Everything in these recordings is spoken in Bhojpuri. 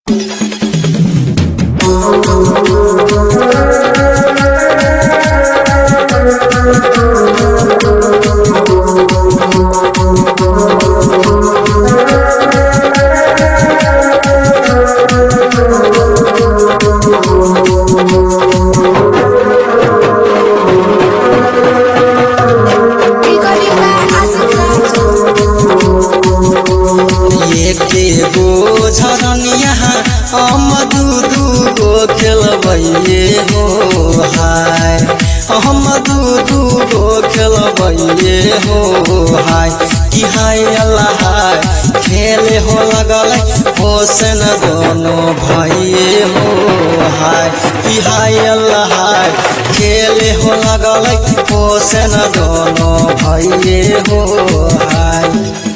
कि हाय अल्लाह हाय खेले हो लगल होसन दोनों भाइये हो हाय कि हाय अल्लाह हाय खेले हो लगल होसन दोनों भाइये हो हाय।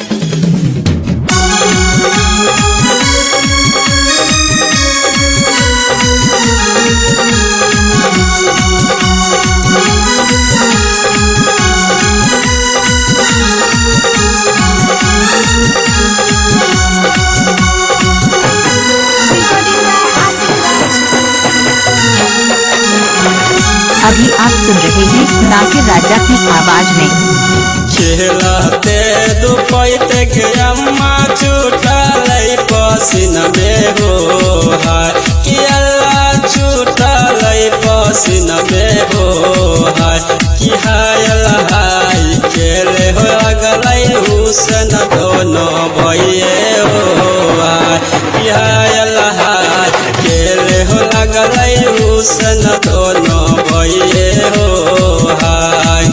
अभी आप सुन रहे हैं नासिर राजा की आवाज में। खेलते दुपैते के अम्मा छूटल पसीन में हो हाय कि अल्लाह छूटल पसीन में हो हाय कि हाय अल्लाह हाय खेले हो लगल हुसन दोनों भइये हो हाय कि हाय अल्लाह हाय खेले हो लगल हुसन दोनों भइये हो हाय।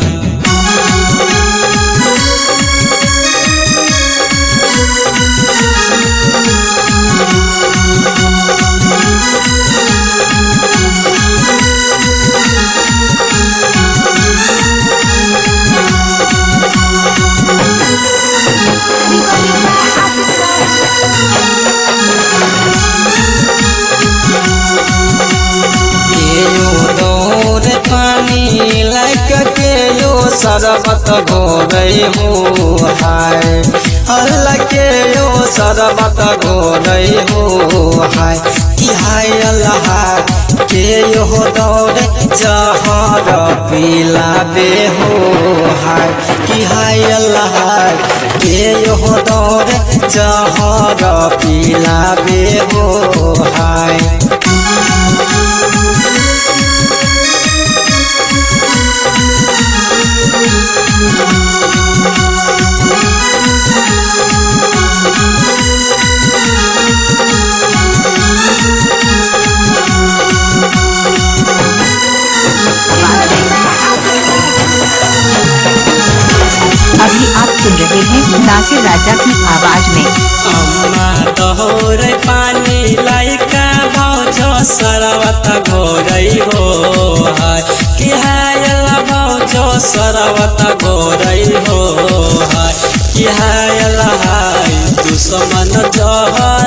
पानी लाइक के यो शरबत घोरई हो हाय अल्लाह के यो शरबत घोरई हो हाय कि हाय अल्लाह के यो दौड़ जहर पिलाबे हो हाय कि हाय अल्लाह के यो दौड़ जहर पिलाबे हो हाय। अभी आप सुन रहे हैं नासिर राजा की आवाज में। अम्मा तोहर पानी लाइका भौजो शरबत घोरई हो हाय कि हाय अल्लाह भौजो शरबत घोरई हो हाय कि हाय अल्लाह हाय दुश्मन जहर